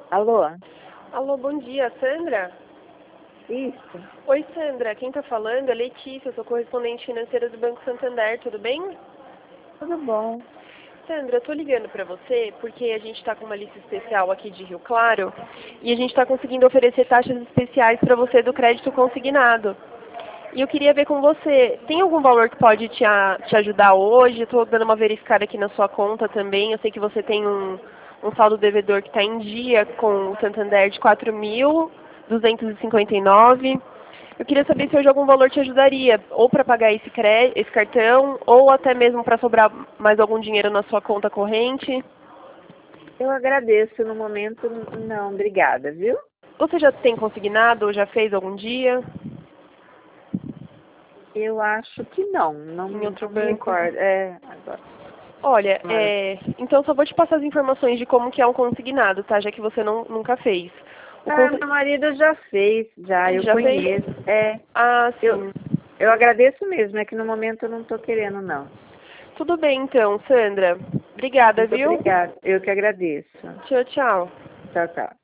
Alô? Alô, bom dia, Sandra? Isso. Oi, Sandra, quem tá falando é Letícia, eu sou correspondente financeira do Banco Santander, tudo bem? Tudo bom? Sandra, eu tô ligando pra você porque a gente tá com uma lista especial aqui de Rio Claro e a gente tá conseguindo oferecer taxas especiais pra você do crédito consignado. E eu queria ver com você, tem algum valor que pode te ajudar hoje? Eu tô dando uma verificada aqui na sua conta também, eu sei que você tem um saldo devedor que está em dia com o Santander de 4.259. Eu queria saber se hoje algum valor te ajudaria, ou para pagar esse cartão, ou até mesmo para sobrar mais algum dinheiro na sua conta corrente. Eu agradeço no momento, não, obrigada, viu? Você já tem consignado ou já fez algum dia Eu acho que não, em outro não me banco? recordo. É, agora. Olha, Agora. então só vou te passar as informações de como que é um consignado, tá? Já que você nunca fez. O Ah, consi... meu marido já fez, já, Ele eu já fez? conheço. É, Ah, eu, sim. eu agradeço mesmo, é que no momento eu não estou querendo, não. Tudo bem então, Sandra. Obrigada, Muito viu? obrigada, eu que agradeço. Tchau, tchau. Tchau, tchau.